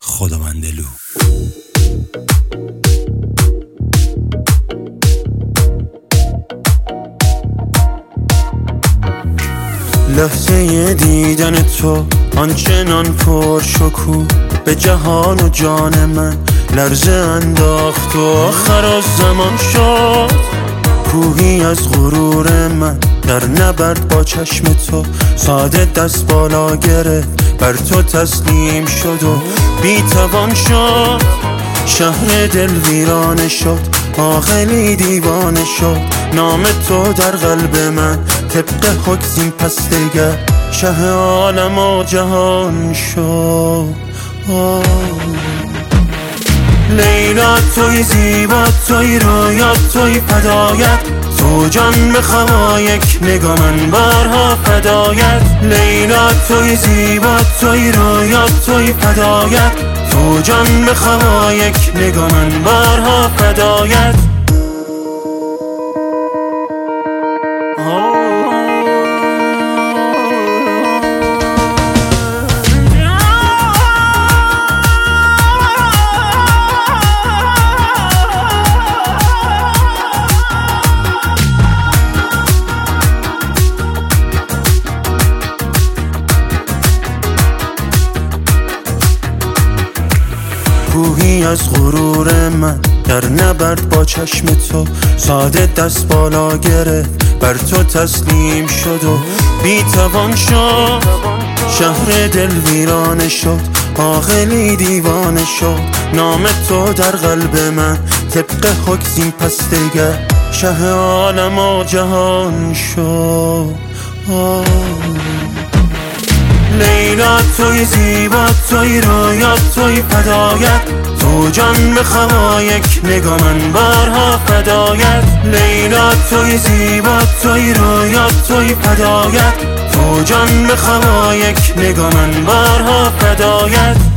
خداوندلو. لحظه دیدن تو آنچنان پرشکوه به جهان و جان من لرزه انداخت و آخر از زمان شد. کوهی از غرور من در نبرد با چشم تو ساده دست بالا گرفت، بر تو تسلیم شد و بی‌توان شد. شهر دل ویرانه شد، عاقلی دیوانه شد. نام تو در قلب من طبق حکم پس دگر شه عالم و جهان شد. لیلا توی زیبا، توی رویا، توی فدایت، تو جان بخوا یک نگاه من بارها فدایت. لیلا توی زیبا، توی رویا، توی فدایت، تو جان بخوا یک نگاه من بارها فدایت. کوهی از غرور من در نبرد با چشم تو ساده دست بالا گرفت، بر تو تسلیم شد و بی‌توان شد. شهر دل ویرانه شد، عاقلی دیوانه شد. نام تو در قلب من طبق حکم پس دگر شه عالم و جهان شد. لیلا توی زیبا، توی رویا، توی فدایت، تو جان بخوا یک نگاه من بارها فدایت. لیلا توی زیبا، توی رویا، توی فدایت، تو جان بخوا یک نگاه من بارها فدایت.